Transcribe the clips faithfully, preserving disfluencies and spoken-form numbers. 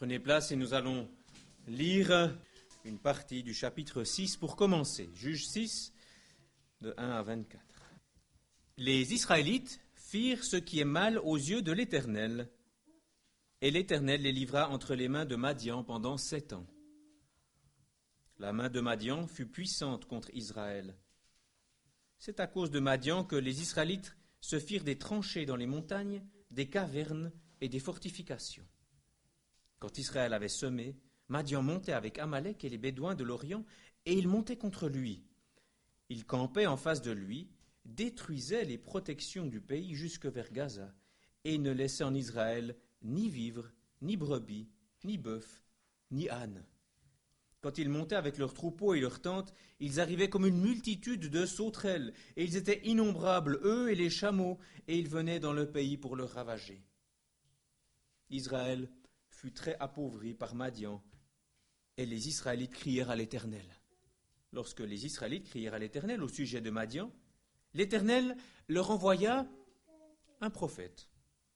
Prenez place et nous allons lire une partie du chapitre six pour commencer. Juge six, de un à vingt-quatre. Les Israélites firent ce qui est mal aux yeux de l'Éternel, et l'Éternel les livra entre les mains de Madian pendant sept ans. La main de Madian fut puissante contre Israël. C'est à cause de Madian que les Israélites se firent des tranchées dans les montagnes, des cavernes et des fortifications. Quand Israël avait semé, Madian montait avec Amalek et les Bédouins de l'Orient, et il montait contre lui. Il campait en face de lui, détruisait les protections du pays jusque vers Gaza, et ne laissait en Israël ni vivres, ni brebis, ni bœufs, ni ânes. Quand ils montaient avec leurs troupeaux et leurs tentes, ils arrivaient comme une multitude de sauterelles, et ils étaient innombrables, eux et les chameaux, et ils venaient dans le pays pour le ravager. Israël fut très appauvri par Madian, et les Israélites crièrent à l'Éternel. Lorsque les Israélites crièrent à l'Éternel au sujet de Madian, l'Éternel leur envoya un prophète.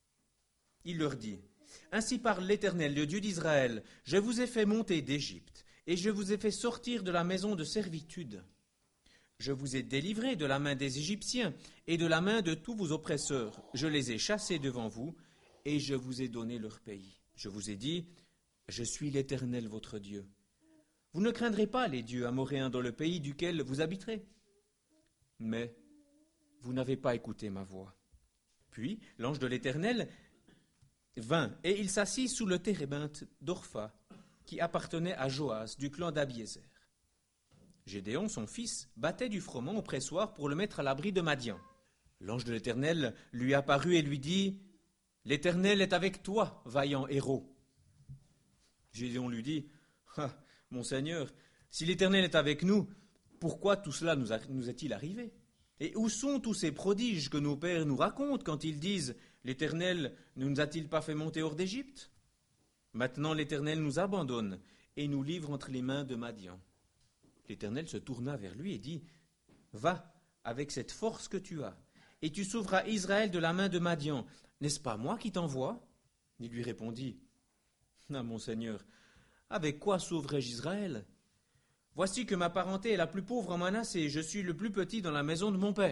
Il leur dit, « Ainsi parle l'Éternel, le Dieu d'Israël, je vous ai fait monter d'Égypte, et je vous ai fait sortir de la maison de servitude. Je vous ai délivré de la main des Égyptiens et de la main de tous vos oppresseurs. Je les ai chassés devant vous, et je vous ai donné leur pays. Je vous ai dit, je suis l'Éternel votre Dieu. Vous ne craindrez pas les dieux amoréens dans le pays duquel vous habiterez. Mais vous n'avez pas écouté ma voix. » Puis l'ange de l'Éternel vint, et il s'assit sous le térébinthe d'Orpha, qui appartenait à Joas, du clan d'Abiézer. Gédéon, son fils, battait du froment au pressoir pour le mettre à l'abri de Madian. L'ange de l'Éternel lui apparut et lui dit, « L'Éternel est avec toi, vaillant héros. » Gédéon lui dit, « Ah, mon Seigneur, si l'Éternel est avec nous, pourquoi tout cela nous, a, nous est-il arrivé? Et où sont tous ces prodiges que nos pères nous racontent quand ils disent, « L'Éternel ne nous a-t-il pas fait monter hors d'Égypte ?» Maintenant l'Éternel nous abandonne et nous livre entre les mains de Madian. L'Éternel se tourna vers lui et dit, « Va avec cette force que tu as, et tu sauveras Israël de la main de Madian. N'est-ce pas moi qui t'envoie ?» Il lui répondit, « Ah, mon Seigneur, avec quoi sauverai-je Israël? Voici que ma parenté est la plus pauvre en Manassé, et je suis le plus petit dans la maison de mon père. »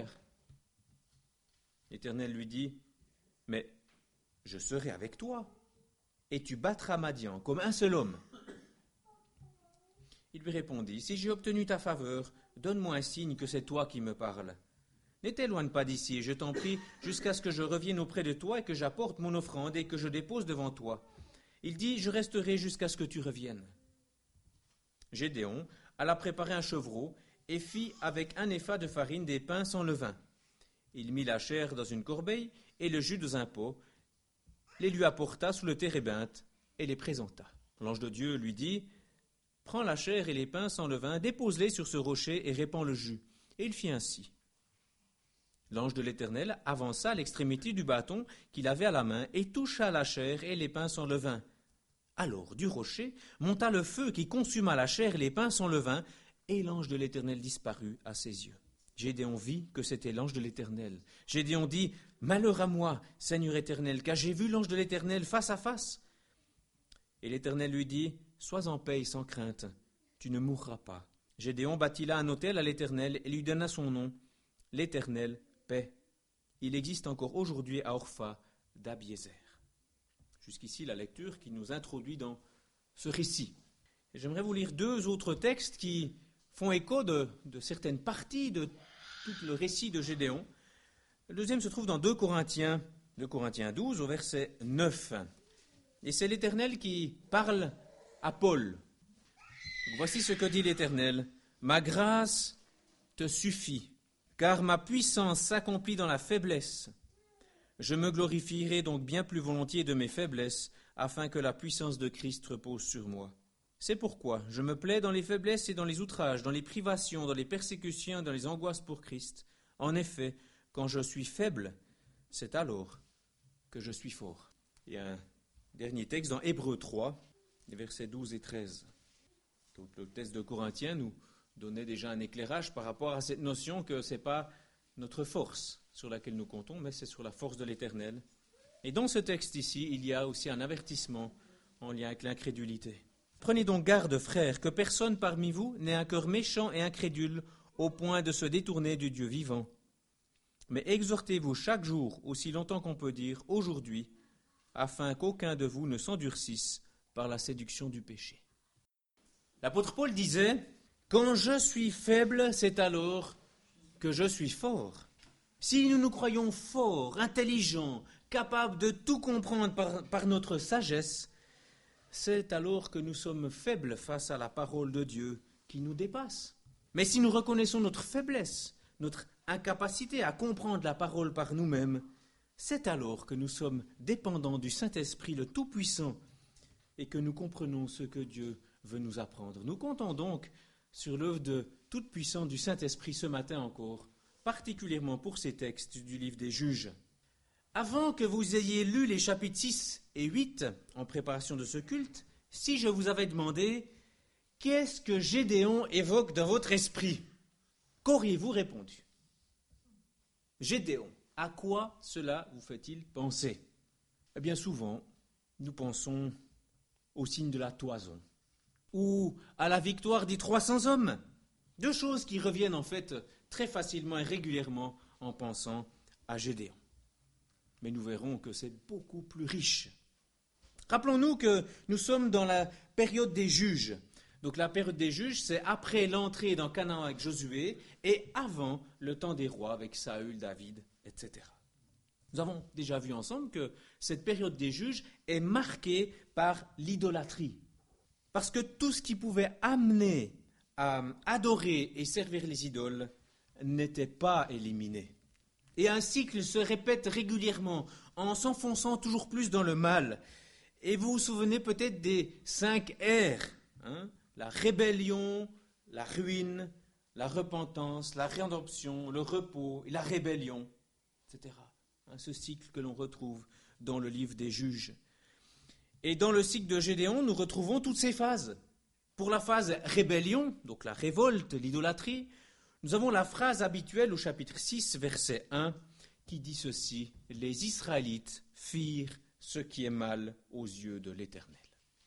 L'Éternel lui dit, « Mais je serai avec toi, et tu battras Madian comme un seul homme. » Il lui répondit, « Si j'ai obtenu ta faveur, donne-moi un signe que c'est toi qui me parles. Ne t'éloigne pas d'ici, je t'en prie, jusqu'à ce que je revienne auprès de toi et que j'apporte mon offrande et que je dépose devant toi. » Il dit, « Je resterai jusqu'à ce que tu reviennes. » Gédéon alla préparer un chevreau et fit avec un épha de farine des pains sans levain. Il mit la chair dans une corbeille et le jus dans un pot, les lui apporta sous le térébinthe et les présenta. L'ange de Dieu lui dit, « Prends la chair et les pains sans levain, dépose-les sur ce rocher et répands le jus. » Et il fit ainsi. L'ange de l'Éternel avança à l'extrémité du bâton qu'il avait à la main et toucha la chair et les pains sans levain. Alors du rocher monta le feu qui consuma la chair et les pains sans levain, et l'ange de l'Éternel disparut à ses yeux. Gédéon vit que c'était l'ange de l'Éternel. Gédéon dit, « Malheur à moi, Seigneur Éternel, car j'ai vu l'ange de l'Éternel face à face. » Et l'Éternel lui dit, « Sois en paix sans crainte, tu ne mourras pas. » Gédéon bâtit là un autel à l'Éternel et lui donna son nom, l'Éternel, paix. Il existe encore aujourd'hui à Orpha d'Abiézer. Jusqu'ici la lecture qui nous introduit dans ce récit. Et j'aimerais vous lire deux autres textes qui font écho de, de certaines parties de tout le récit de Gédéon. Le deuxième se trouve dans deux Corinthiens, deux Corinthiens douze au verset neuf. Et c'est l'Éternel qui parle à Paul. Donc voici ce que dit l'Éternel. « Ma grâce te suffit, car ma puissance s'accomplit dans la faiblesse. Je me glorifierai donc bien plus volontiers de mes faiblesses, afin que la puissance de Christ repose sur moi. C'est pourquoi je me plais dans les faiblesses et dans les outrages, dans les privations, dans les persécutions, dans les angoisses pour Christ. En effet, quand je suis faible, c'est alors que je suis fort. » Il y a un dernier texte dans Hébreux trois, les versets douze et treize. Donc, le texte de Corinthiens nous donnait déjà un éclairage par rapport à cette notion que ce n'est pas notre force sur laquelle nous comptons, mais c'est sur la force de l'Éternel. Et dans ce texte ici, il y a aussi un avertissement en lien avec l'incrédulité. Prenez donc garde, frères, que personne parmi vous n'ait un cœur méchant et incrédule au point de se détourner du Dieu vivant. Mais exhortez-vous chaque jour, aussi longtemps qu'on peut dire aujourd'hui, afin qu'aucun de vous ne s'endurcisse par la séduction du péché. L'apôtre Paul disait, « Quand je suis faible, c'est alors que je suis fort. » Si nous nous croyons forts, intelligents, capables de tout comprendre par, par notre sagesse, c'est alors que nous sommes faibles face à la parole de Dieu qui nous dépasse. Mais si nous reconnaissons notre faiblesse, notre incapacité à comprendre la parole par nous-mêmes, c'est alors que nous sommes dépendants du Saint-Esprit le Tout-Puissant et que nous comprenons ce que Dieu veut nous apprendre. Nous comptons donc sur l'œuvre de toute-puissance du Saint-Esprit ce matin encore, particulièrement pour ces textes du livre des Juges. Avant que vous ayez lu les chapitres six et huit en préparation de ce culte, si je vous avais demandé « Qu'est-ce que Gédéon évoque dans votre esprit ?» qu'auriez-vous répondu ? Gédéon, à quoi cela vous fait-il penser ? Eh bien souvent, nous pensons au signe de la toison ou à la victoire des trois cents hommes. Deux choses qui reviennent en fait très facilement et régulièrement en pensant à Gédéon. Mais nous verrons que c'est beaucoup plus riche. Rappelons-nous que nous sommes dans la période des juges. Donc la période des juges, c'est après l'entrée dans Canaan avec Josué et avant le temps des rois avec Saül, David, et cetera. Nous avons déjà vu ensemble que cette période des juges est marquée par l'idolâtrie. Parce que tout ce qui pouvait amener à adorer et servir les idoles n'était pas éliminé. Et un cycle se répète régulièrement en s'enfonçant toujours plus dans le mal. Et vous vous souvenez peut-être des cinq R, hein, la rébellion, la ruine, la repentance, la rédemption, le repos et la rébellion, et cetera. Hein, ce cycle que l'on retrouve dans le livre des Juges. Et dans le cycle de Gédéon, nous retrouvons toutes ces phases. Pour la phase rébellion, donc la révolte, l'idolâtrie, nous avons la phrase habituelle au chapitre six, verset un, qui dit ceci, « Les Israélites firent ce qui est mal aux yeux de l'Éternel. »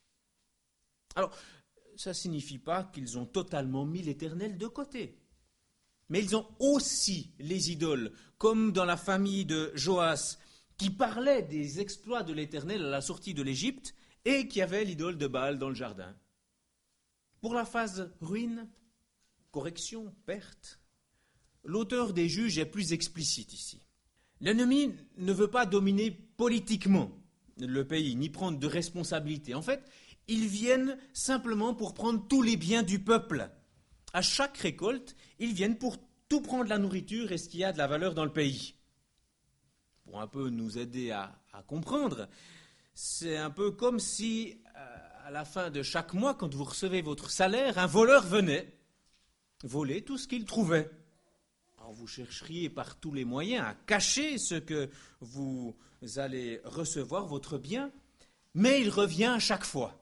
Alors, ça ne signifie pas qu'ils ont totalement mis l'Éternel de côté. Mais ils ont aussi les idoles, comme dans la famille de Joas, qui parlait des exploits de l'Éternel à la sortie de l'Égypte et qui avait l'idole de Baal dans le jardin. Pour la phase ruine, correction, perte, l'auteur des Juges est plus explicite ici. L'ennemi ne veut pas dominer politiquement le pays, ni prendre de responsabilité. En fait, ils viennent simplement pour prendre tous les biens du peuple. À chaque récolte, ils viennent pour tout prendre la nourriture et ce qui a de la valeur dans le pays. Pour un peu nous aider à, à comprendre, c'est un peu comme si, à la fin de chaque mois, quand vous recevez votre salaire, un voleur venait voler tout ce qu'il trouvait. Alors vous chercheriez par tous les moyens à cacher ce que vous allez recevoir, votre bien, mais il revient à chaque fois.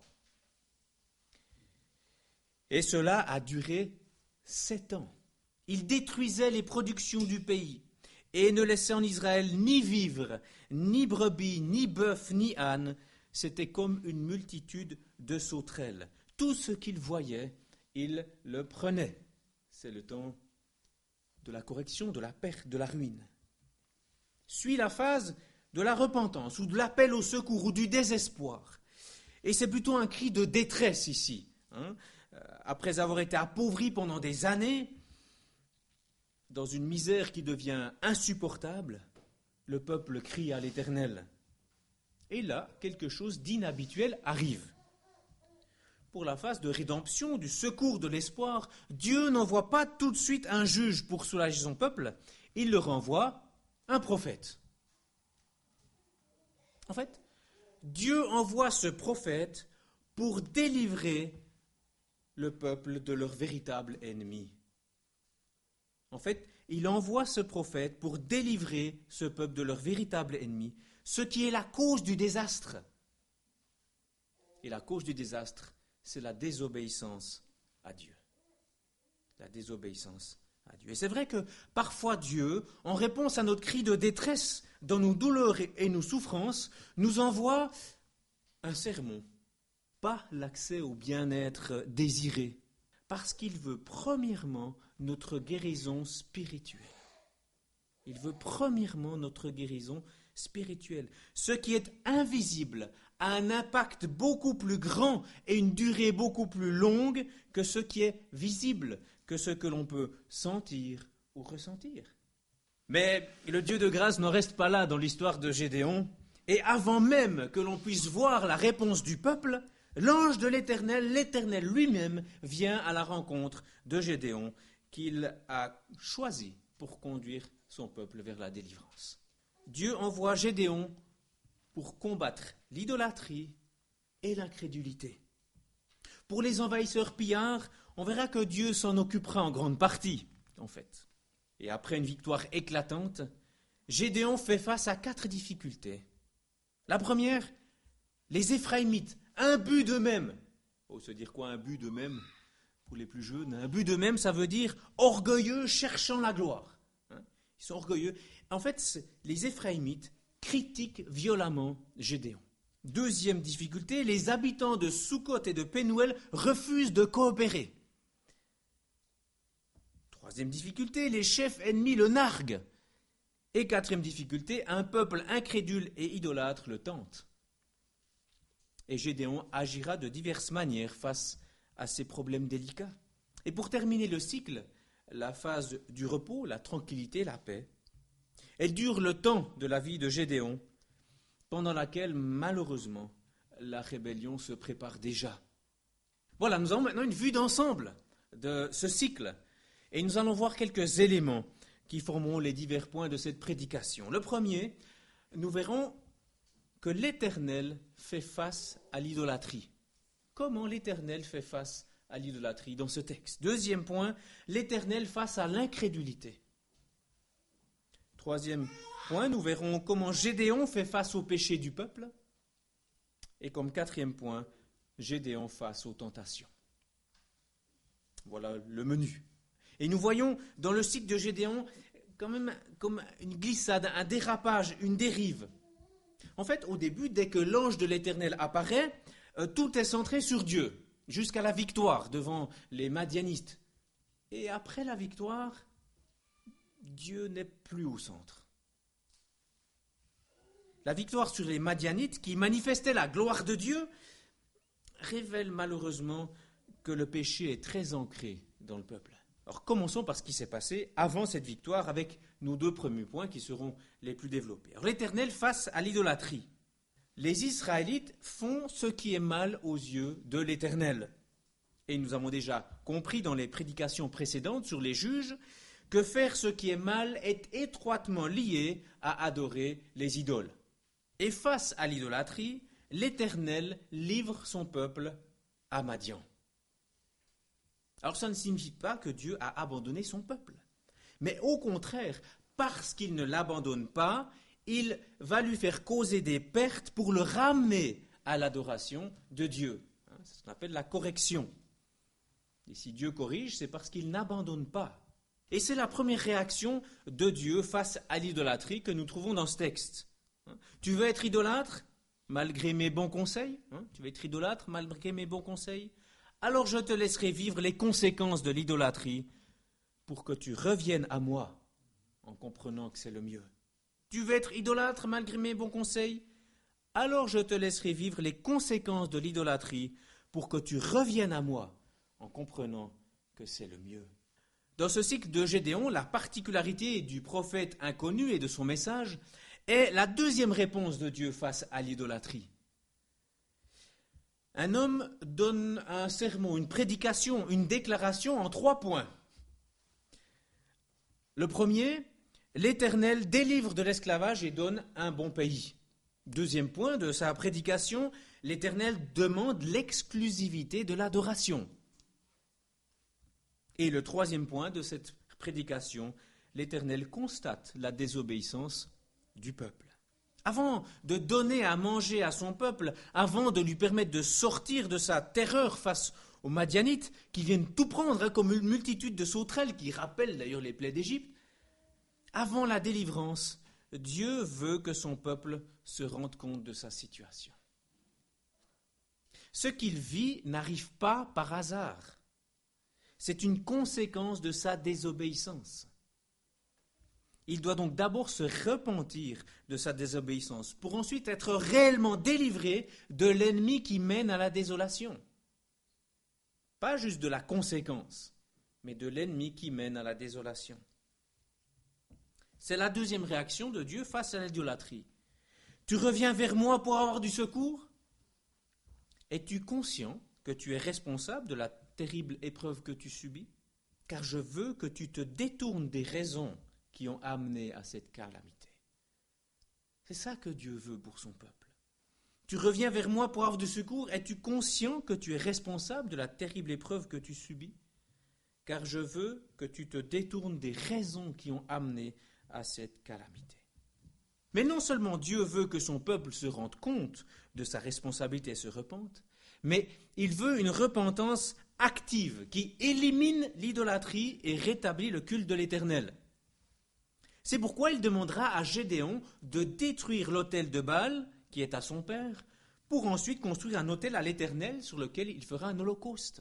Et cela a duré sept ans. Il détruisait les productions du pays et ne laissait en Israël ni vivres, ni brebis, ni bœufs, ni ânes. C'était comme une multitude de sauterelles. Tout ce qu'il voyait, il le prenait. C'est le temps de la correction, de la perte, de la ruine. Suit la phase de la repentance ou de l'appel au secours ou du désespoir. Et c'est plutôt un cri de détresse ici. Hein. Après avoir été appauvri pendant des années, dans une misère qui devient insupportable, le peuple crie à l'Éternel. Et là, quelque chose d'inhabituel arrive. Pour la phase de rédemption, du secours, de l'espoir, Dieu n'envoie pas tout de suite un juge pour soulager son peuple, il leur envoie un prophète. En fait, Dieu envoie ce prophète pour délivrer le peuple de leur véritable ennemi. En fait, il envoie ce prophète pour délivrer ce peuple de leur véritable ennemi, ce qui est la cause du désastre. Et la cause du désastre, c'est la désobéissance à Dieu. La désobéissance à Dieu. Et c'est vrai que parfois Dieu, en réponse à notre cri de détresse dans nos douleurs et nos souffrances, nous envoie un sermon, pas l'accès au bien-être désiré, parce qu'il veut premièrement notre guérison spirituelle. Il veut premièrement notre guérison spirituelle. Ce qui est invisible a un impact beaucoup plus grand et une durée beaucoup plus longue que ce qui est visible, que ce que l'on peut sentir ou ressentir. Mais le Dieu de grâce n'en reste pas là dans l'histoire de Gédéon, et avant même que l'on puisse voir la réponse du peuple, l'ange de l'Éternel, l'Éternel lui-même, vient à la rencontre de Gédéon, qu'il a choisi pour conduire son peuple vers la délivrance. Dieu envoie Gédéon pour combattre l'idolâtrie et l'incrédulité. Pour les envahisseurs pillards, on verra que Dieu s'en occupera en grande partie, en fait. Et après une victoire éclatante, Gédéon fait face à quatre difficultés. La première, les Éphraïmites, imbus d'eux-mêmes. Il faut se dire quoi, imbus d'eux-mêmes? Pour les plus jeunes, imbus d'eux-mêmes, ça veut dire orgueilleux, cherchant la gloire. Hein? Ils sont orgueilleux. En fait, les Éphraïmites critiquent violemment Gédéon. Deuxième difficulté, les habitants de Sukkot et de Pénuel refusent de coopérer. Troisième difficulté, les chefs ennemis le narguent. Et quatrième difficulté, un peuple incrédule et idolâtre le tente. Et Gédéon agira de diverses manières face à ces problèmes délicats. Et pour terminer le cycle, la phase du repos, la tranquillité, la paix, elle dure le temps de la vie de Gédéon, pendant laquelle, malheureusement, la rébellion se prépare déjà. Voilà, nous avons maintenant une vue d'ensemble de ce cycle, et nous allons voir quelques éléments qui formeront les divers points de cette prédication. Le premier, nous verrons que l'Éternel fait face à l'idolâtrie. Comment l'Éternel fait face à l'idolâtrie dans ce texte? Deuxième point, l'Éternel face à l'incrédulité. Troisième point, nous verrons comment Gédéon fait face au péché du peuple. Et comme quatrième point, Gédéon face aux tentations. Voilà le menu. Et nous voyons dans le cycle de Gédéon quand même comme une glissade, un dérapage, une dérive. En fait, au début, dès que l'ange de l'Éternel apparaît, euh, tout est centré sur Dieu, jusqu'à la victoire devant les Madianistes. Et après la victoire, Dieu n'est plus au centre. La victoire sur les Madianites, qui manifestaient la gloire de Dieu, révèle malheureusement que le péché est très ancré dans le peuple. Alors commençons par ce qui s'est passé avant cette victoire avec nos deux premiers points qui seront les plus développés. Alors l'Éternel face à l'idolâtrie. Les Israélites font ce qui est mal aux yeux de l'Éternel. Et nous avons déjà compris dans les prédications précédentes sur les juges que faire ce qui est mal est étroitement lié à adorer les idoles. Et face à l'idolâtrie, l'Éternel livre son peuple à Madian. Alors ça ne signifie pas que Dieu a abandonné son peuple. Mais au contraire, parce qu'il ne l'abandonne pas, il va lui faire causer des pertes pour le ramener à l'adoration de Dieu. C'est ce qu'on appelle la correction. Et si Dieu corrige, c'est parce qu'il n'abandonne pas. Et c'est la première réaction de Dieu face à l'idolâtrie que nous trouvons dans ce texte. Tu veux être idolâtre malgré mes bons conseils? Tu veux être idolâtre malgré mes bons conseils? Alors je te laisserai vivre les conséquences de l'idolâtrie pour que tu reviennes à moi en comprenant que c'est le mieux. Tu veux être idolâtre malgré mes bons conseils? Alors je te laisserai vivre les conséquences de l'idolâtrie pour que tu reviennes à moi en comprenant que c'est le mieux. Dans ce cycle de Gédéon, la particularité du prophète inconnu et de son message est la deuxième réponse de Dieu face à l'idolâtrie. Un homme donne un sermon, une prédication, une déclaration en trois points. Le premier, l'Éternel délivre de l'esclavage et donne un bon pays. Deuxième point de sa prédication, l'Éternel demande l'exclusivité de l'adoration. Et le troisième point de cette prédication, l'Éternel constate la désobéissance du peuple. Avant de donner à manger à son peuple, avant de lui permettre de sortir de sa terreur face aux Madianites, qui viennent tout prendre hein, comme une multitude de sauterelles, qui rappellent d'ailleurs les plaies d'Égypte, avant la délivrance, Dieu veut que son peuple se rende compte de sa situation. Ce qu'il vit n'arrive pas par hasard. C'est une conséquence de sa désobéissance. Il doit donc d'abord se repentir de sa désobéissance pour ensuite être réellement délivré de l'ennemi qui mène à la désolation. Pas juste de la conséquence, mais de l'ennemi qui mène à la désolation. C'est la deuxième réaction de Dieu face à l'idolâtrie. Tu reviens vers moi pour avoir du secours ? Es-tu conscient que tu es responsable de la terrible épreuve que tu subis ? Car je veux que tu te détournes des raisons qui ont amené à cette calamité. C'est ça que Dieu veut pour son peuple. Tu reviens vers moi pour avoir du secours. Es-tu conscient que tu es responsable de la terrible épreuve que tu subis ? Car je veux que tu te détournes des raisons qui ont amené à cette calamité. Mais non seulement Dieu veut que son peuple se rende compte de sa responsabilité et se repente, mais il veut une repentance active qui élimine l'idolâtrie et rétablit le culte de l'Éternel. C'est pourquoi il demandera à Gédéon de détruire l'autel de Baal, qui est à son père, pour ensuite construire un autel à l'Éternel sur lequel il fera un holocauste.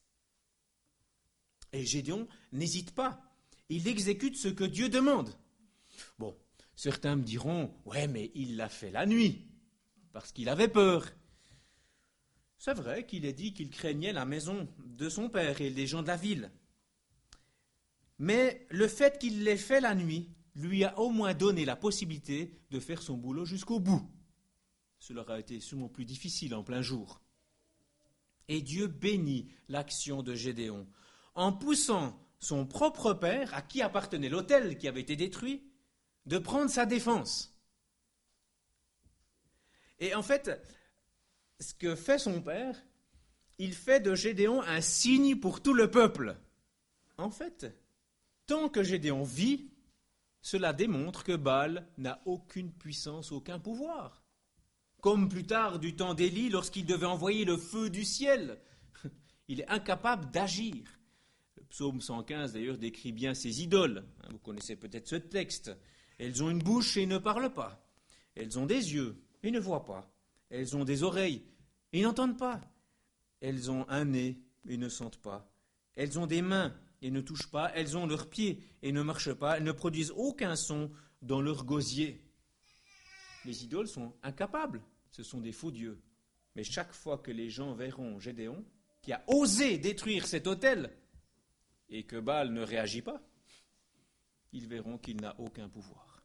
Et Gédéon n'hésite pas, il exécute ce que Dieu demande. Bon, certains me diront, ouais, mais il l'a fait la nuit, parce qu'il avait peur. C'est vrai qu'il a dit qu'il craignait la maison de son père et les gens de la ville. Mais le fait qu'il l'ait fait la nuit lui a au moins donné la possibilité de faire son boulot jusqu'au bout. Cela aurait été sûrement plus difficile en plein jour. Et Dieu bénit l'action de Gédéon en poussant son propre père, à qui appartenait l'autel qui avait été détruit, de prendre sa défense. Et en fait, ce que fait son père, il fait de Gédéon un signe pour tout le peuple. En fait, tant que Gédéon vit, cela démontre que Baal n'a aucune puissance, aucun pouvoir. Comme plus tard, du temps d'Élie, lorsqu'il devait envoyer le feu du ciel, il est incapable d'agir. Le psaume cent quinze, d'ailleurs, décrit bien ces idoles. Vous connaissez peut-être ce texte. Elles ont une bouche et ne parlent pas. Elles ont des yeux et ne voient pas. Elles ont des oreilles et n'entendent pas. Elles ont un nez et ne sentent pas. Elles ont des mains et ne touchent pas. Elles ont leurs pieds et ne marchent pas. Elles ne produisent aucun son dans leur gosier. Les idoles sont incapables. Ce sont des faux dieux. Mais chaque fois que les gens verront Gédéon, qui a osé détruire cet autel, et que Baal ne réagit pas, ils verront qu'il n'a aucun pouvoir.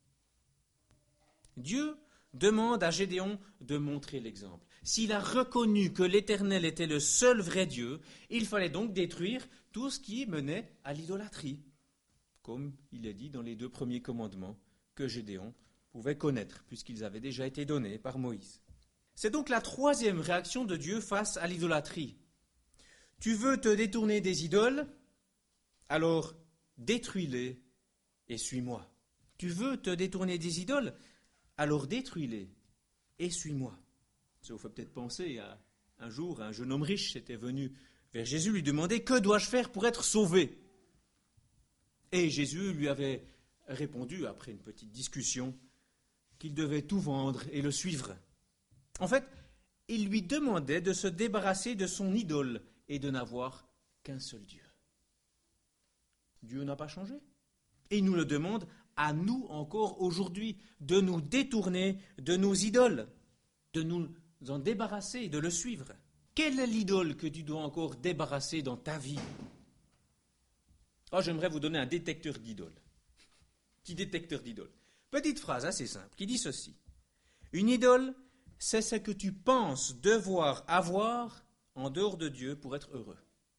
Dieu demande à Gédéon de montrer l'exemple. S'il a reconnu que l'Éternel était le seul vrai Dieu, il fallait donc détruire tout ce qui menait à l'idolâtrie, comme il est dit dans les deux premiers commandements que Gédéon pouvait connaître, puisqu'ils avaient déjà été donnés par Moïse. C'est donc la troisième réaction de Dieu face à l'idolâtrie. Tu veux te détourner des idoles ? Alors détruis-les et suis-moi. Tu veux te détourner des idoles ? Alors détruis-les et suis-moi. Ça vous fait peut-être penser à un jour, un jeune homme riche était venu vers Jésus lui demander « Que dois-je faire pour être sauvé ?» Et Jésus lui avait répondu, après une petite discussion, qu'il devait tout vendre et le suivre. En fait, il lui demandait de se débarrasser de son idole et de n'avoir qu'un seul Dieu. Dieu n'a pas changé. Et il nous le demande à nous encore aujourd'hui de nous détourner de nos idoles, de nous en débarrasser et de le suivre. Quelle est l'idole que tu dois encore débarrasser dans ta vie ? Oh, j'aimerais vous donner un détecteur d'idoles. Petit détecteur d'idoles. Petite phrase assez simple qui dit ceci. Une idole, c'est ce que tu penses devoir avoir en dehors de Dieu pour être heureux.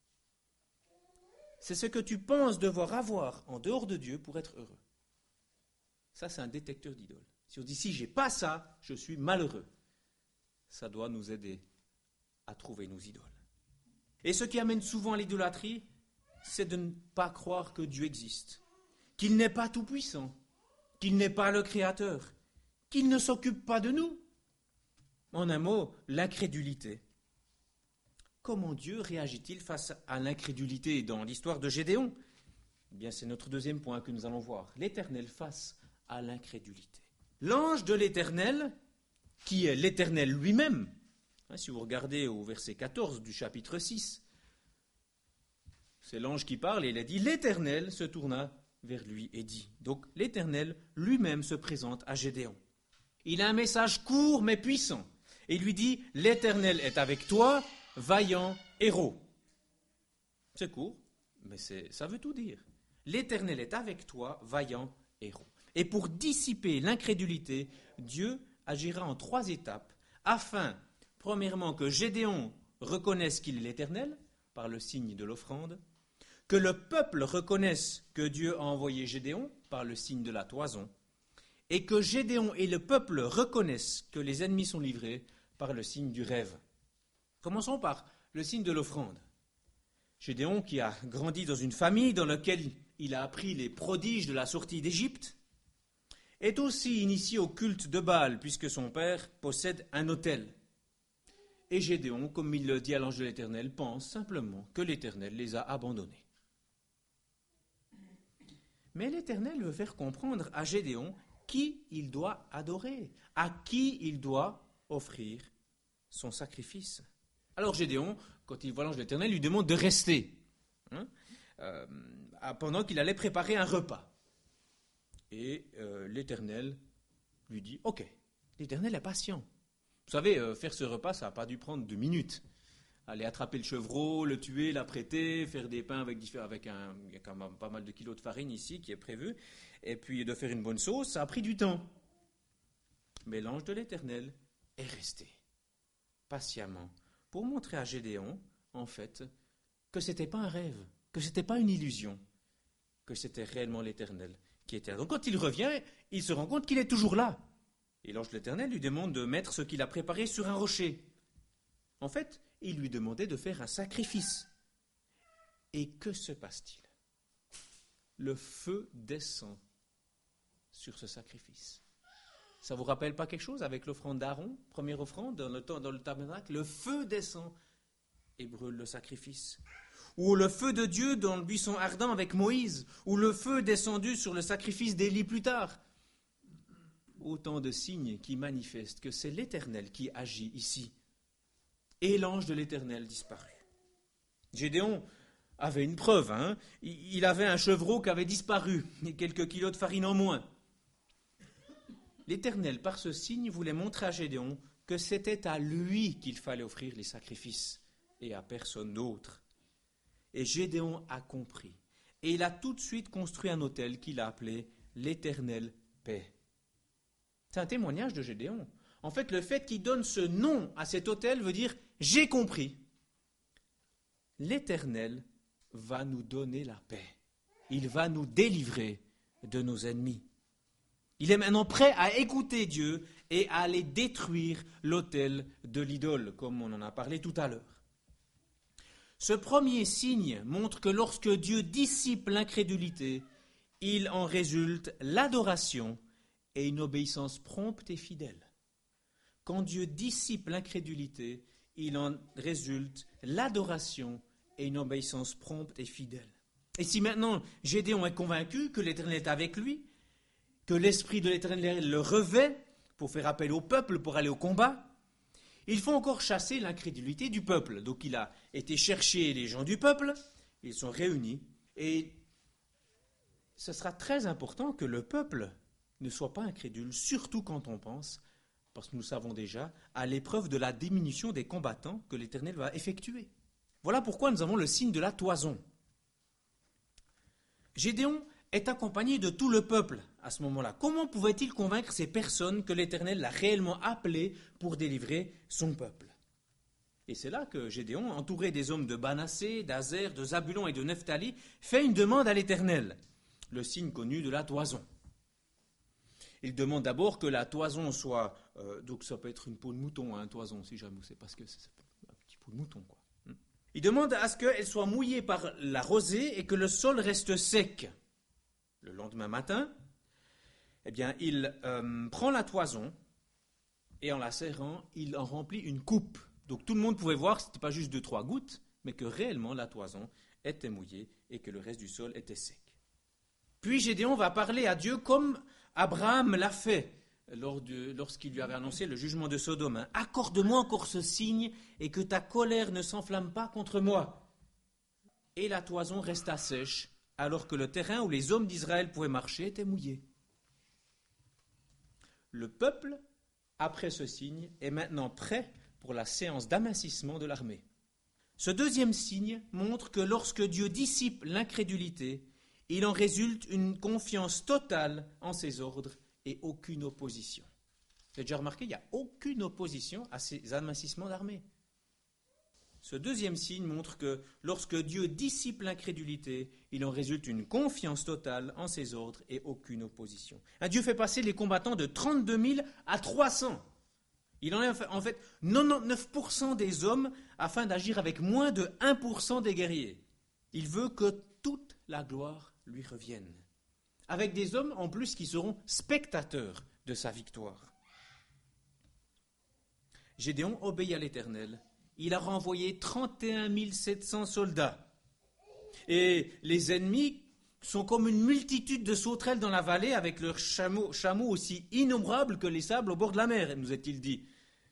C'est ce que tu penses devoir avoir en dehors de Dieu pour être heureux. Ça, c'est un détecteur d'idoles. Si on dit, si j'ai pas ça, je suis malheureux. Ça doit nous aider à trouver nos idoles. Et ce qui amène souvent à l'idolâtrie, c'est de ne pas croire que Dieu existe, qu'il n'est pas tout-puissant, qu'il n'est pas le Créateur, qu'il ne s'occupe pas de nous. En un mot, l'incrédulité. Comment Dieu réagit-il face à l'incrédulité dans l'histoire de Gédéon ? Eh bien, c'est notre deuxième point que nous allons voir. L'Éternel face à l'incrédulité. L'ange de l'Éternel, qui est l'Éternel lui-même, Hein, si vous regardez au verset quatorze du chapitre six, c'est l'ange qui parle et il a dit « L'Éternel se tourna vers lui et dit ». Donc l'Éternel lui-même se présente à Gédéon. Il a un message court mais puissant. Et il lui dit « L'Éternel est avec toi, vaillant héros ». C'est court, mais c'est, ça veut tout dire. L'Éternel est avec toi, vaillant héros. Et pour dissiper l'incrédulité, Dieu agira en trois étapes, afin, premièrement, que Gédéon reconnaisse qu'il est l'Éternel, par le signe de l'offrande, que le peuple reconnaisse que Dieu a envoyé Gédéon, par le signe de la toison, et que Gédéon et le peuple reconnaissent que les ennemis sont livrés par le signe du rêve. Commençons par le signe de l'offrande. Gédéon, qui a grandi dans une famille dans laquelle il a appris les prodiges de la sortie d'Égypte, est aussi initié au culte de Baal, puisque son père possède un autel. Et Gédéon, comme il le dit à l'ange de l'Éternel, pense simplement que l'Éternel les a abandonnés. Mais l'Éternel veut faire comprendre à Gédéon qui il doit adorer, à qui il doit offrir son sacrifice. Alors Gédéon, quand il voit l'ange de l'Éternel, lui demande de rester, hein, euh, pendant qu'il allait préparer un repas. Et euh, l'Éternel lui dit « Ok, l'Éternel est patient. Vous savez, euh, faire ce repas, ça n'a pas dû prendre deux minutes. Aller attraper le chevreau, le tuer, l'apprêter, faire des pains avec, avec un, il y a quand même pas mal de kilos de farine ici qui est prévu, et puis de faire une bonne sauce, ça a pris du temps. Mais l'ange de l'Éternel est resté patiemment pour montrer à Gédéon, en fait, que ce n'était pas un rêve, que ce n'était pas une illusion, que c'était réellement l'Éternel qui était là. Donc quand il revient, il se rend compte qu'il est toujours là. Et l'ange de l'Éternel lui demande de mettre ce qu'il a préparé sur un rocher. En fait, il lui demandait de faire un sacrifice. Et que se passe-t-il? Le feu descend sur ce sacrifice. Ça ne vous rappelle pas quelque chose avec l'offrande d'Aaron, première offrande dans le, dans le tabernacle? Le feu descend et brûle le sacrifice. Ou le feu de Dieu dans le buisson ardent avec Moïse, ou le feu descendu sur le sacrifice d'Élie plus tard. Autant de signes qui manifestent que c'est l'Éternel qui agit ici. Et l'ange de l'Éternel disparut. Gédéon avait une preuve, hein. Il avait un chevreau qui avait disparu, et quelques kilos de farine en moins. L'Éternel, par ce signe, voulait montrer à Gédéon que c'était à lui qu'il fallait offrir les sacrifices, et à personne d'autre. Et Gédéon a compris. Et il a tout de suite construit un autel qu'il a appelé l'Éternel paix. C'est un témoignage de Gédéon. En fait, le fait qu'il donne ce nom à cet autel veut dire « j'ai compris ». L'Éternel va nous donner la paix. Il va nous délivrer de nos ennemis. Il est maintenant prêt à écouter Dieu et à aller détruire l'autel de l'idole, comme on en a parlé tout à l'heure. Ce premier signe montre que lorsque Dieu dissipe l'incrédulité, il en résulte l'adoration et une obéissance prompte et fidèle. Quand Dieu dissipe l'incrédulité, il en résulte l'adoration et une obéissance prompte et fidèle. Et si maintenant Gédéon est convaincu que l'Éternel est avec lui, que l'Esprit de l'Éternel le revêt pour faire appel au peuple, pour aller au combat, il faut encore chasser l'incrédulité du peuple. Donc il a été chercher les gens du peuple, ils sont réunis, et ce sera très important que le peuple ne soit pas incrédule, surtout quand on pense, parce que nous savons déjà, à l'épreuve de la diminution des combattants que l'Éternel va effectuer. Voilà pourquoi nous avons le signe de la toison. Gédéon est accompagné de tout le peuple à ce moment-là. Comment pouvait-il convaincre ces personnes que l'Éternel l'a réellement appelé pour délivrer son peuple? Et c'est là que Gédéon, entouré des hommes de Manassé, d'Azer, de Zabulon et de Nephtali, fait une demande à l'Éternel, le signe connu de la toison. Il demande d'abord que la toison soit, euh, donc ça peut être une peau de mouton, hein, toison, si jamais, c'est parce que c'est un petit peau de mouton, quoi. Il demande à ce qu'elle soit mouillée par la rosée et que le sol reste sec. Le lendemain matin, eh bien, il euh, prend la toison et en la serrant, il en remplit une coupe. Donc tout le monde pouvait voir que ce n'était pas juste deux, trois gouttes, mais que réellement la toison était mouillée et que le reste du sol était sec. Puis Gédéon va parler à Dieu comme Abraham l'a fait lors de, lorsqu'il lui avait annoncé le jugement de Sodome. Hein. « Accorde-moi encore ce signe et que ta colère ne s'enflamme pas contre moi. » Et la toison resta sèche, alors que le terrain où les hommes d'Israël pouvaient marcher était mouillé. Le peuple, après ce signe, est maintenant prêt pour la séance d'amincissement de l'armée. Ce deuxième signe montre que lorsque Dieu dissipe l'incrédulité, il en résulte une confiance totale en ses ordres et aucune opposition. Vous avez déjà remarqué, il n'y a aucune opposition à ces amincissements d'armée. Ce deuxième signe montre que lorsque Dieu dissipe l'incrédulité, il en résulte une confiance totale en ses ordres et aucune opposition. Un Dieu fait passer les combattants de trente-deux mille à trois cents. Il enlève en fait quatre-vingt-dix-neuf pour cent des hommes afin d'agir avec moins de un pour cent des guerriers. Il veut que toute la gloire lui revienne. Avec des hommes en plus qui seront spectateurs de sa victoire. Gédéon obéit à l'Éternel. Il a renvoyé trente et un mille sept cents soldats. Et les ennemis sont comme une multitude de sauterelles dans la vallée avec leurs chameaux, chameaux aussi innombrables que les sables au bord de la mer, nous est-il dit.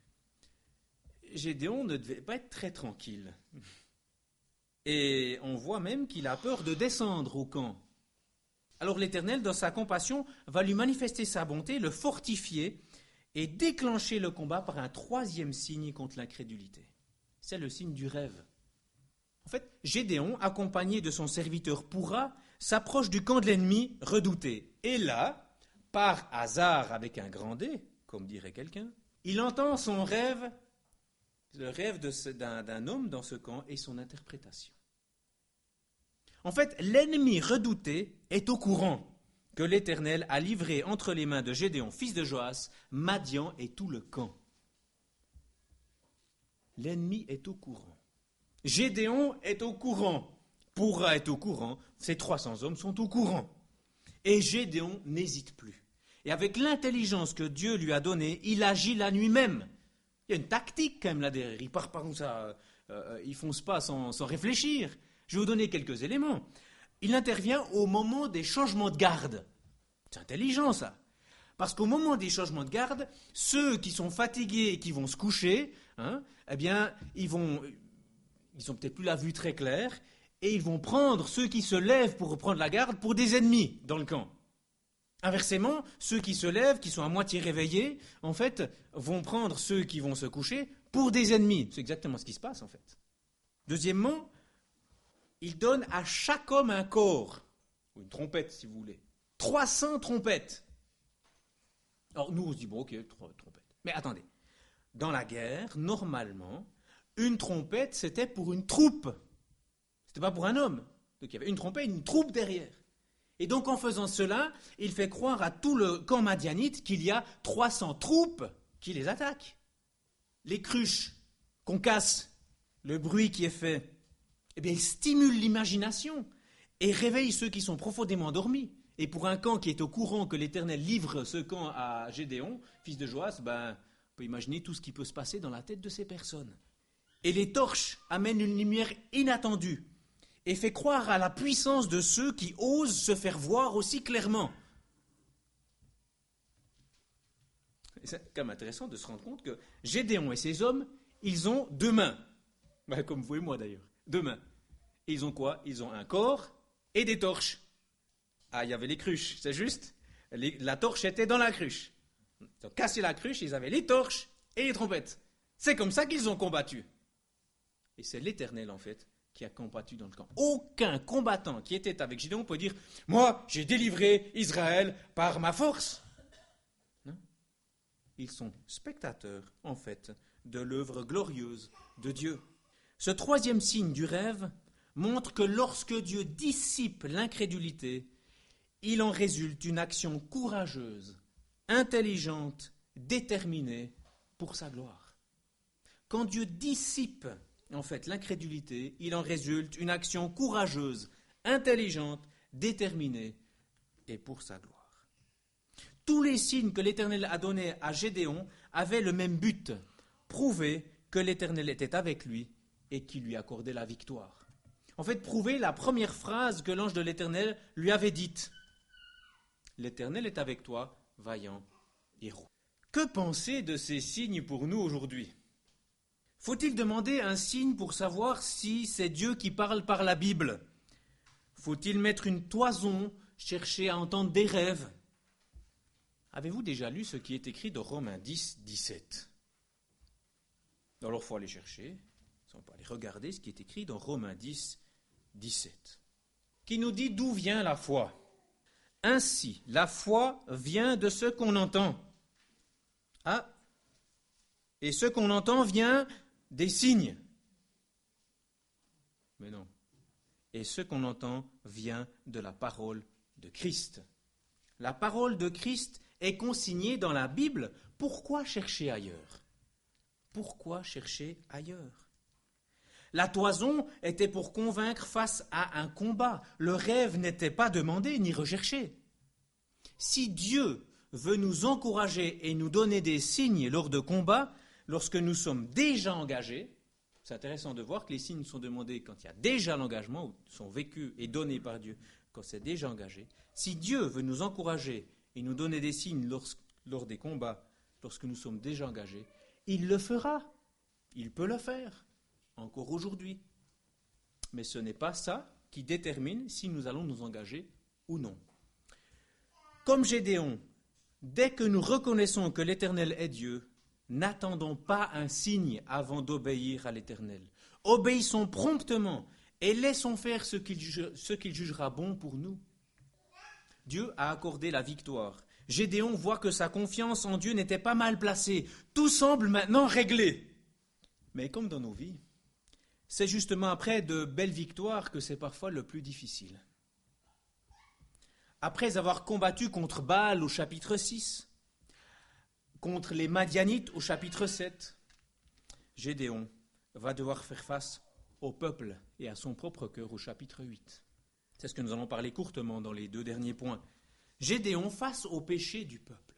Gédéon ne devait pas être très tranquille. Et on voit même qu'il a peur de descendre au camp. Alors l'Éternel, dans sa compassion, va lui manifester sa bonté, le fortifier et déclencher le combat par un troisième signe contre l'incrédulité. C'est le signe du rêve. En fait, Gédéon, accompagné de son serviteur Pourra, s'approche du camp de l'ennemi redouté. Et là, par hasard avec un grand D, comme dirait quelqu'un, il entend son rêve, le rêve de ce, d'un, d'un homme dans ce camp et son interprétation. En fait, l'ennemi redouté est au courant que l'Éternel a livré entre les mains de Gédéon, fils de Joas, Madian et tout le camp. L'ennemi est au courant. Gédéon est au courant. Pourra est au courant. Ces trois cents hommes sont au courant. Et Gédéon n'hésite plus. Et avec l'intelligence que Dieu lui a donnée, il agit la nuit même. Il y a une tactique quand même là derrière. Il part pas comme ça, euh, il fonce pas sans, sans réfléchir. Je vais vous donner quelques éléments. Il intervient au moment des changements de garde. C'est intelligent ça. Parce qu'au moment des changements de garde, ceux qui sont fatigués et qui vont se coucher, hein, eh bien, ils vont, ils ont peut-être plus la vue très claire, et ils vont prendre ceux qui se lèvent pour reprendre la garde pour des ennemis dans le camp. Inversement, ceux qui se lèvent, qui sont à moitié réveillés, en fait, vont prendre ceux qui vont se coucher pour des ennemis. C'est exactement ce qui se passe, en fait. Deuxièmement, il donne à chaque homme un corps, ou une trompette, si vous voulez. trois cents trompettes. Alors, nous, on se dit, bon, ok, trois trompettes. Mais attendez, dans la guerre, normalement, une trompette, c'était pour une troupe. C'était pas pour un homme. Donc, il y avait une trompette et une troupe derrière. Et donc, en faisant cela, il fait croire à tout le camp madianite qu'il y a trois cents troupes qui les attaquent. Les cruches qu'on casse, le bruit qui est fait, eh bien, il stimule l'imagination et réveille ceux qui sont profondément endormis. Et pour un camp qui est au courant que l'Éternel livre ce camp à Gédéon, fils de Joas, ben, on peut imaginer tout ce qui peut se passer dans la tête de ces personnes. Et les torches amènent une lumière inattendue et fait croire à la puissance de ceux qui osent se faire voir aussi clairement. Et c'est quand même intéressant de se rendre compte que Gédéon et ses hommes, ils ont deux mains. Ben, comme vous et moi d'ailleurs. Deux mains. Et ils ont quoi? Ils ont un corps et des torches. Ah, il y avait les cruches, c'est juste. Les, la torche était dans la cruche. Ils ont cassé la cruche, ils avaient les torches et les trompettes. C'est comme ça qu'ils ont combattu. Et c'est l'Éternel, en fait, qui a combattu dans le camp. Aucun combattant qui était avec Gédéon peut dire « Moi, j'ai délivré Israël par ma force ». Non. Ils sont spectateurs, en fait, de l'œuvre glorieuse de Dieu. Ce troisième signe du rêve montre que lorsque Dieu dissipe l'incrédulité, il en résulte une action courageuse, intelligente, déterminée pour sa gloire. Quand Dieu dissipe, en fait, l'incrédulité, il en résulte une action courageuse, intelligente, déterminée et pour sa gloire. Tous les signes que l'Éternel a donnés à Gédéon avaient le même but, prouver que l'Éternel était avec lui et qu'il lui accordait la victoire. En fait, prouver la première phrase que l'ange de l'Éternel lui avait dite. « L'Éternel est avec toi, vaillant héros. Que penser de ces signes pour nous aujourd'hui ? Faut-il demander un signe pour savoir si c'est Dieu qui parle par la Bible ? Faut-il mettre une toison, chercher à entendre des rêves ? Avez-vous déjà lu ce qui est écrit dans Romains dix, dix-sept ? Alors il faut aller chercher, on peut aller regarder ce qui est écrit dans Romains dix, dix-sept, qui nous dit d'où vient la foi. Ainsi, la foi vient de ce qu'on entend. Ah, et ce qu'on entend vient des signes. Mais non. Et ce qu'on entend vient de la parole de Christ. La parole de Christ est consignée dans la Bible. Pourquoi chercher ailleurs ? Pourquoi chercher ailleurs ? La toison était pour convaincre face à un combat. Le rêve n'était pas demandé ni recherché. Si Dieu veut nous encourager et nous donner des signes lors de combats, lorsque nous sommes déjà engagés, c'est intéressant de voir que les signes sont demandés quand il y a déjà l'engagement, ou sont vécus et donnés par Dieu quand c'est déjà engagé. Si Dieu veut nous encourager et nous donner des signes lors, lors des combats, lorsque nous sommes déjà engagés, il le fera. Il peut le faire, encore aujourd'hui. Mais ce n'est pas ça qui détermine si nous allons nous engager ou non. Comme Gédéon, dès que nous reconnaissons que l'Éternel est Dieu, n'attendons pas un signe avant d'obéir à l'Éternel. Obéissons promptement et laissons faire ce qu'il, juge, ce qu'il jugera bon pour nous. Dieu a accordé la victoire. Gédéon voit que sa confiance en Dieu n'était pas mal placée. Tout semble maintenant réglé. Mais comme dans nos vies, c'est justement après de belles victoires que c'est parfois le plus difficile. Après avoir combattu contre Baal au chapitre six, contre les Madianites au chapitre sept, Gédéon va devoir faire face au peuple et à son propre cœur au chapitre huit. C'est ce que nous allons parler courtement dans les deux derniers points. Gédéon face au péché du peuple.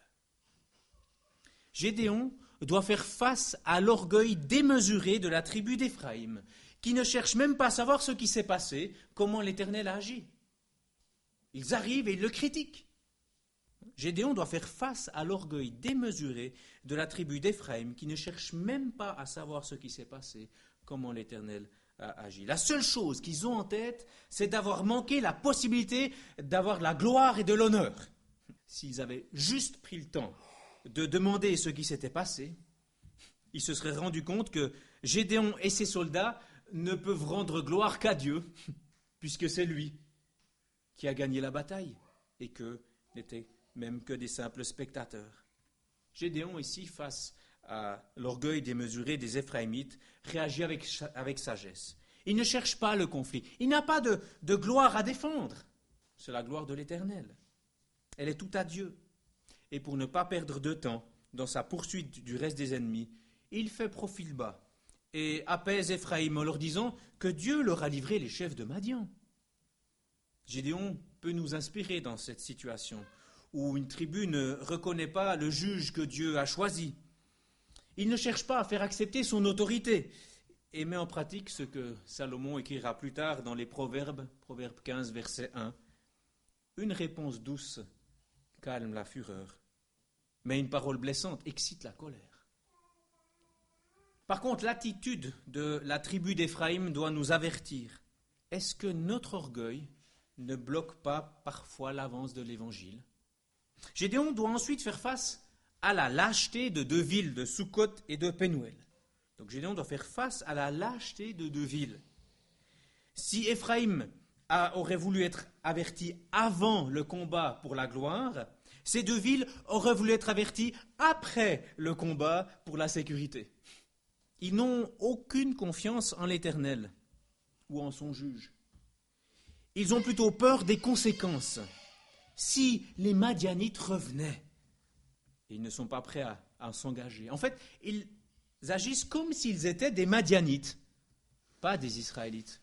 Gédéon doit faire face à l'orgueil démesuré de la tribu d'Éphraïm, qui ne cherche même pas à savoir ce qui s'est passé, comment l'Éternel a agi. Ils arrivent et ils le critiquent. Gédéon doit faire face à l'orgueil démesuré de la tribu d'Éphraïm, qui ne cherche même pas à savoir ce qui s'est passé, comment l'Éternel a agi. La seule chose qu'ils ont en tête, c'est d'avoir manqué la possibilité d'avoir la gloire et de l'honneur. S'ils avaient juste pris le temps de demander ce qui s'était passé, ils se seraient rendus compte que Gédéon et ses soldats ne peuvent rendre gloire qu'à Dieu, puisque c'est lui qui a gagné la bataille, et que n'étaient même que des simples spectateurs. Gédéon, ici, face à l'orgueil démesuré des Éphraïmites, réagit avec, avec sagesse. Il ne cherche pas le conflit. Il n'a pas de, de gloire à défendre. C'est la gloire de l'Éternel. Elle est tout à Dieu. Et pour ne pas perdre de temps dans sa poursuite du reste des ennemis, il fait profil bas et apaise Éphraïm en leur disant que Dieu leur a livré les chefs de Madian. Gédéon peut nous inspirer dans cette situation où une tribu ne reconnaît pas le juge que Dieu a choisi. Il ne cherche pas à faire accepter son autorité et met en pratique ce que Salomon écrira plus tard dans les Proverbes, Proverbe quinze, verset un. Une réponse douce calme la fureur, mais une parole blessante excite la colère. Par contre, l'attitude de la tribu d'Éphraïm doit nous avertir. Est-ce que notre orgueil ne bloque pas parfois l'avance de l'Évangile ? Gédéon doit ensuite faire face à la lâcheté de deux villes, de Sukkot et de Pénuel. Donc Gédéon doit faire face à la lâcheté de deux villes. Si Éphraïm a, aurait voulu être averti avant le combat pour la gloire, ces deux villes auraient voulu être averties après le combat pour la sécurité. Ils n'ont aucune confiance en l'Éternel ou en son juge. Ils ont plutôt peur des conséquences. Si les Madianites revenaient, ils ne sont pas prêts à, à s'engager. En fait, ils agissent comme s'ils étaient des Madianites, pas des Israélites.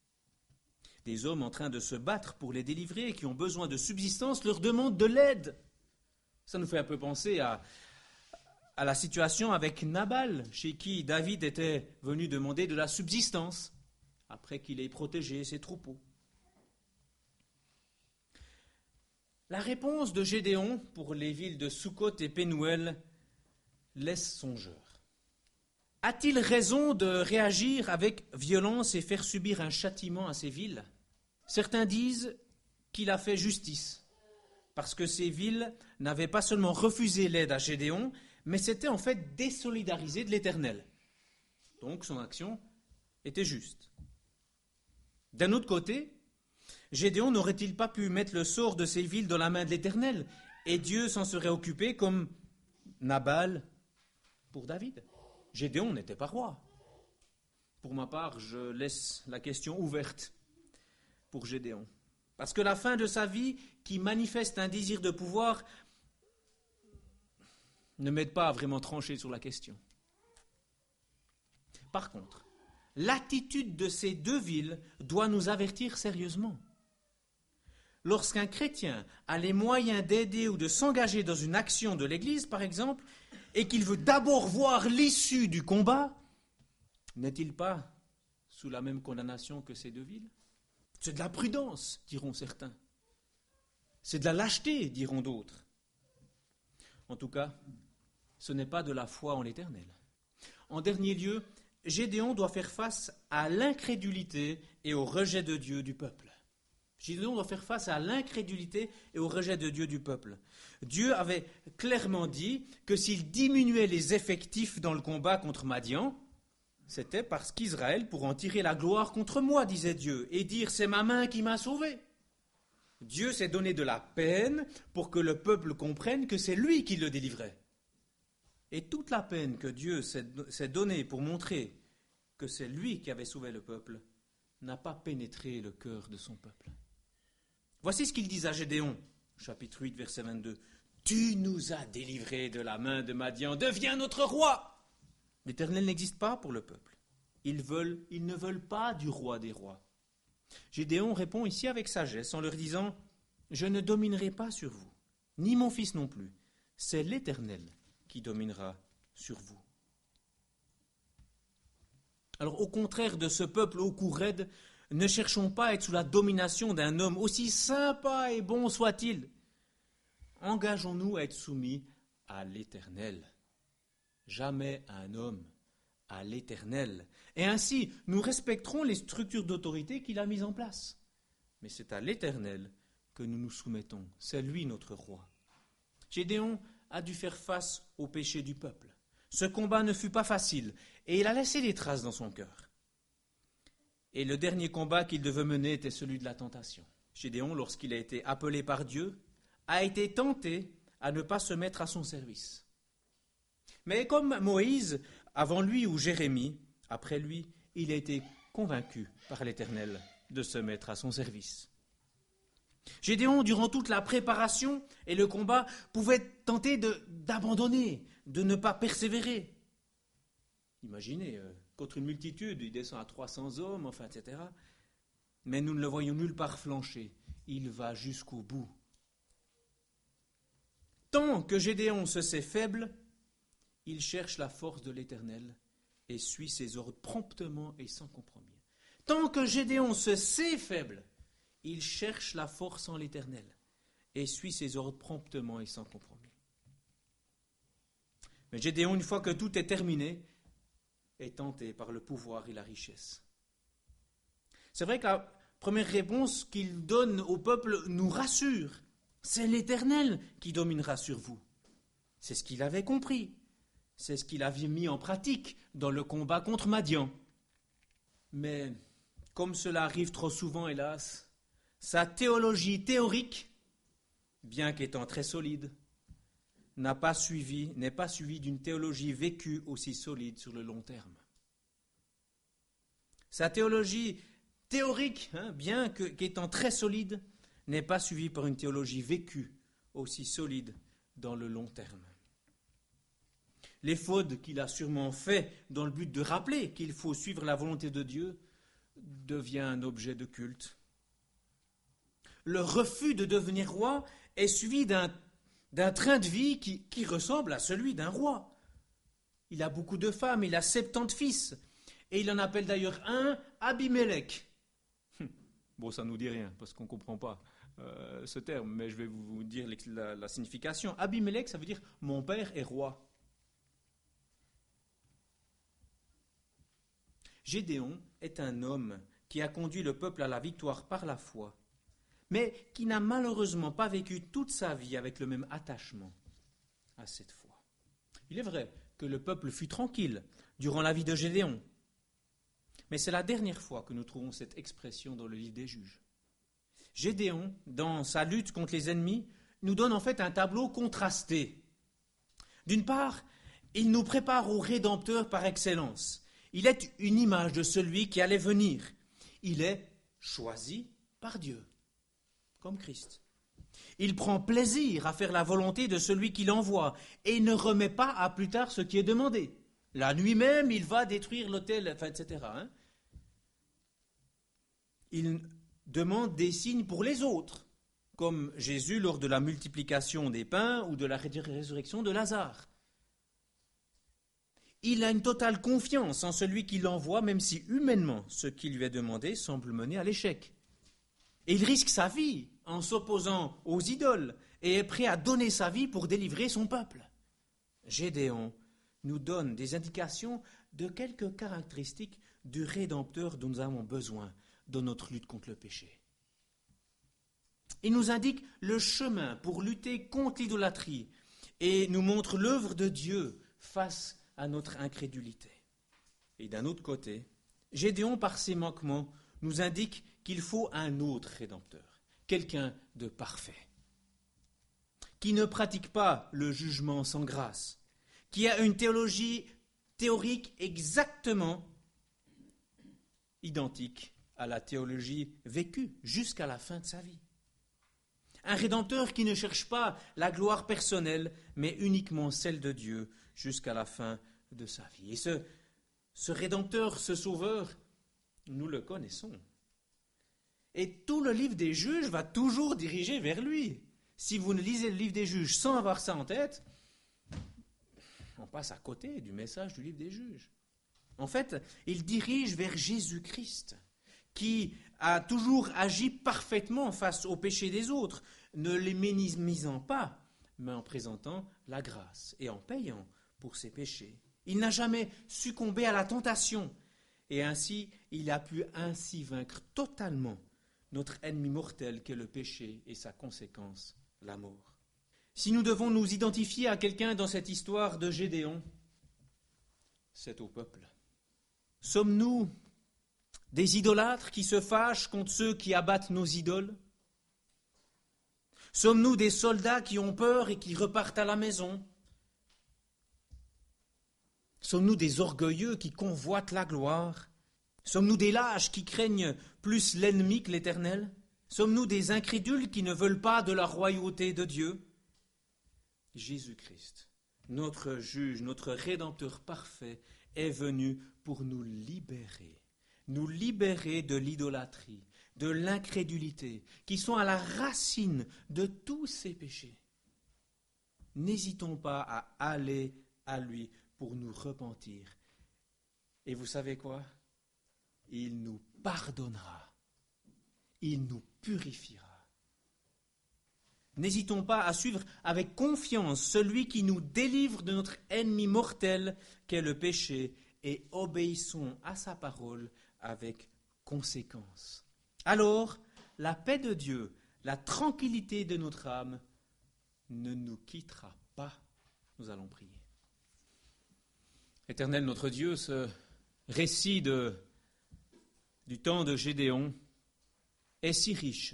Des hommes en train de se battre pour les délivrer, qui ont besoin de subsistance, leur demandent de l'aide. Ça nous fait un peu penser à, à la situation avec Nabal, chez qui David était venu demander de la subsistance, après qu'il ait protégé ses troupeaux. La réponse de Gédéon pour les villes de Sukkot et Pénuel laisse songeur. A-t-il raison de réagir avec violence et faire subir un châtiment à ces villes ? Certains disent qu'il a fait justice, parce que ces villes n'avaient pas seulement refusé l'aide à Gédéon, mais s'étaient en fait désolidarisées de l'Éternel. Donc son action était juste. D'un autre côté, Gédéon n'aurait-il pas pu mettre le sort de ces villes dans la main de l'Éternel, et Dieu s'en serait occupé comme Nabal pour David ? Gédéon n'était pas roi. Pour ma part, je laisse la question ouverte pour Gédéon. Parce que la fin de sa vie, qui manifeste un désir de pouvoir, ne m'aide pas à vraiment trancher sur la question. Par contre, l'attitude de ces deux villes doit nous avertir sérieusement. Lorsqu'un chrétien a les moyens d'aider ou de s'engager dans une action de l'Église, par exemple, et qu'il veut d'abord voir l'issue du combat, n'est-il pas sous la même condamnation que ces deux villes ? C'est de la prudence, diront certains. C'est de la lâcheté, diront d'autres. En tout cas, ce n'est pas de la foi en l'Éternel. En dernier lieu, Gédéon doit faire face à l'incrédulité et au rejet de Dieu du peuple. Gédéon doit faire face à l'incrédulité et au rejet de Dieu du peuple. Dieu avait clairement dit que s'il diminuait les effectifs dans le combat contre Madian, c'était parce qu'Israël pourrait en tirer la gloire contre moi, disait Dieu, et dire « c'est ma main qui m'a sauvé ». Dieu s'est donné de la peine pour que le peuple comprenne que c'est lui qui le délivrait. Et toute la peine que Dieu s'est donnée pour montrer que c'est lui qui avait sauvé le peuple n'a pas pénétré le cœur de son peuple. Voici ce qu'il dit à Gédéon, chapitre huit, verset vingt-deux. « Tu nous as délivrés de la main de Madian, deviens notre roi !» L'Éternel n'existe pas pour le peuple. Ils veulent, ils ne veulent pas du roi des rois. Gédéon répond ici avec sagesse en leur disant « Je ne dominerai pas sur vous, ni mon fils non plus. C'est l'Éternel qui dominera sur vous. » Alors, au contraire de ce peuple au cou raide, ne cherchons pas à être sous la domination d'un homme, aussi sympa et bon soit-il. Engageons-nous à être soumis à l'Éternel. Jamais à un homme, à l'Éternel. Et ainsi, nous respecterons les structures d'autorité qu'il a mises en place. Mais c'est à l'Éternel que nous nous soumettons. C'est lui notre roi. Gédéon a dû faire face au péché du peuple. Ce combat ne fut pas facile, et il a laissé des traces dans son cœur. Et le dernier combat qu'il devait mener était celui de la tentation. Gédéon, lorsqu'il a été appelé par Dieu, a été tenté à ne pas se mettre à son service. Mais comme Moïse, avant lui, ou Jérémie, après lui, il a été convaincu par l'Éternel de se mettre à son service. Gédéon, durant toute la préparation et le combat, pouvait tenter de, d'abandonner, de ne pas persévérer. Imaginez, euh, contre une multitude, il descend à trois cents hommes, enfin, et cetera. Mais nous ne le voyons nulle part flancher. Il va jusqu'au bout. Tant que Gédéon se sait faible, il cherche la force de l'Éternel et suit ses ordres promptement et sans compromis. Tant que Gédéon se sait faible, il cherche la force en l'Éternel et suit ses ordres promptement et sans compromis. Mais Gédéon, une fois que tout est terminé, est tenté par le pouvoir et la richesse. C'est vrai que la première réponse qu'il donne au peuple nous rassure. C'est l'Éternel qui dominera sur vous. C'est ce qu'il avait compris. C'est ce qu'il avait mis en pratique dans le combat contre Madian. Mais, comme cela arrive trop souvent, hélas, sa théologie théorique, bien qu'étant très solide, n'a pas suivi, n'est pas suivie d'une théologie vécue aussi solide sur le long terme. Sa théologie théorique, hein, bien que, qu'étant très solide, n'est pas suivie par une théologie vécue aussi solide dans le long terme. L'éphode qu'il a sûrement fait dans le but de rappeler qu'il faut suivre la volonté de Dieu devient un objet de culte. Le refus de devenir roi est suivi d'un, d'un train de vie qui, qui ressemble à celui d'un roi. Il a beaucoup de femmes, il a soixante-dix fils, et il en appelle d'ailleurs un Abimélec. Bon, ça ne nous dit rien, parce qu'on ne comprend pas euh, ce terme, mais je vais vous dire la, la signification. Abimelech, ça veut dire « mon père est roi ». Gédéon est un homme qui a conduit le peuple à la victoire par la foi, mais qui n'a malheureusement pas vécu toute sa vie avec le même attachement à cette foi. Il est vrai que le peuple fut tranquille durant la vie de Gédéon, mais c'est la dernière fois que nous trouvons cette expression dans le livre des Juges. Gédéon, dans sa lutte contre les ennemis, nous donne en fait un tableau contrasté. D'une part, il nous prépare au Rédempteur par excellence. Il est une image de celui qui allait venir. Il est choisi par Dieu, comme Christ. Il prend plaisir à faire la volonté de celui qui l'envoie et ne remet pas à plus tard ce qui est demandé. La nuit même, il va détruire l'autel, enfin, et cetera. Hein. Il demande des signes pour les autres, comme Jésus lors de la multiplication des pains ou de la résurrection de Lazare. Il a une totale confiance en celui qui l'envoie, même si humainement, ce qui lui est demandé semble mener à l'échec. Et il risque sa vie en s'opposant aux idoles et est prêt à donner sa vie pour délivrer son peuple. Gédéon nous donne des indications de quelques caractéristiques du Rédempteur dont nous avons besoin dans notre lutte contre le péché. Il nous indique le chemin pour lutter contre l'idolâtrie et nous montre l'œuvre de Dieu face à notre incrédulité. Et d'un autre côté, Gédéon, par ses manquements, nous indique qu'il faut un autre Rédempteur, quelqu'un de parfait, qui ne pratique pas le jugement sans grâce, qui a une théologie théorique exactement identique à la théologie vécue jusqu'à la fin de sa vie. Un Rédempteur qui ne cherche pas la gloire personnelle, mais uniquement celle de Dieu jusqu'à la fin de sa vie. Et ce, ce Rédempteur, ce Sauveur, nous le connaissons. Et tout le livre des Juges va toujours diriger vers lui. Si vous ne lisez le livre des Juges sans avoir ça en tête, on passe à côté du message du livre des Juges. En fait, il dirige vers Jésus-Christ, qui a toujours agi parfaitement face aux péchés des autres, ne les minimisant pas, mais en présentant la grâce et en payant pour ses péchés. Il n'a jamais succombé à la tentation, et ainsi, il a pu ainsi vaincre totalement notre ennemi mortel qu'est le péché et sa conséquence, la mort. Si nous devons nous identifier à quelqu'un dans cette histoire de Gédéon, c'est au peuple. Sommes-nous des idolâtres qui se fâchent contre ceux qui abattent nos idoles? Sommes-nous des soldats qui ont peur et qui repartent à la maison? Sommes-nous des orgueilleux qui convoitent la gloire? Sommes-nous des lâches qui craignent plus l'ennemi que l'Éternel? Sommes-nous des incrédules qui ne veulent pas de la royauté de Dieu? Jésus-Christ, notre juge, notre Rédempteur parfait, est venu pour nous libérer, nous libérer de l'idolâtrie, de l'incrédulité, qui sont à la racine de tous ces péchés. N'hésitons pas à aller à lui pour nous repentir. Et vous savez quoi? Il nous pardonnera. Il nous purifiera. N'hésitons pas à suivre avec confiance celui qui nous délivre de notre ennemi mortel qu'est le péché et obéissons à sa parole avec conséquence. Alors, la paix de Dieu, la tranquillité de notre âme ne nous quittera pas. Nous allons prier. Éternel notre Dieu, ce récit de, du temps de Gédéon est si riche,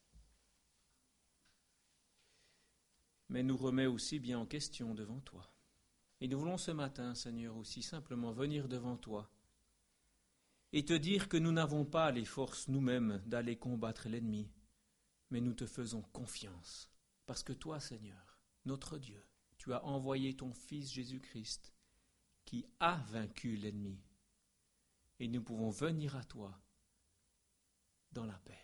mais nous remet aussi bien en question devant toi. Et nous voulons ce matin, Seigneur, aussi simplement venir devant toi et te dire que nous n'avons pas les forces nous-mêmes d'aller combattre l'ennemi, mais nous te faisons confiance, parce que toi, Seigneur, notre Dieu, tu as envoyé ton Fils Jésus-Christ qui a vaincu l'ennemi, et nous pouvons venir à toi dans la paix.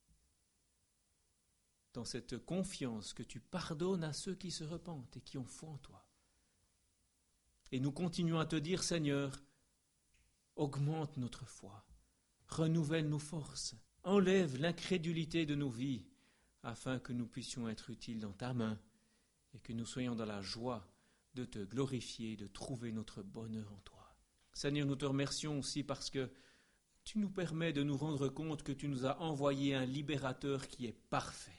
Dans cette confiance que tu pardonnes à ceux qui se repentent et qui ont foi en toi. Et nous continuons à te dire, Seigneur, augmente notre foi, renouvelle nos forces, enlève l'incrédulité de nos vies, afin que nous puissions être utiles dans ta main et que nous soyons dans la joie de te glorifier, de trouver notre bonheur en toi. Seigneur, nous te remercions aussi parce que tu nous permets de nous rendre compte que tu nous as envoyé un libérateur qui est parfait.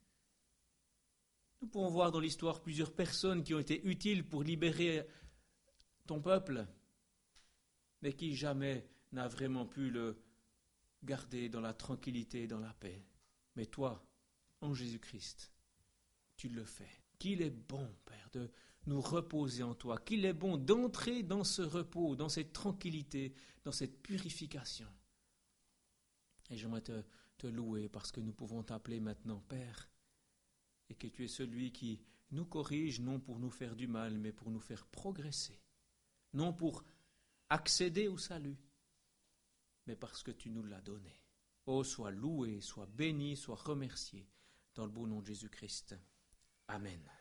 Nous pouvons voir dans l'histoire plusieurs personnes qui ont été utiles pour libérer ton peuple, mais qui jamais n'a vraiment pu le garder dans la tranquillité et dans la paix. Mais toi, en Jésus-Christ, tu le fais. Qu'il est bon, Père, de nous reposer en toi, qu'il est bon d'entrer dans ce repos, dans cette tranquillité, dans cette purification. Et j'aimerais te, te louer parce que nous pouvons t'appeler maintenant Père, et que tu es celui qui nous corrige, non pour nous faire du mal, mais pour nous faire progresser, non pour accéder au salut, mais parce que tu nous l'as donné. Oh, sois loué, sois béni, sois remercié, dans le beau nom de Jésus-Christ. Amen.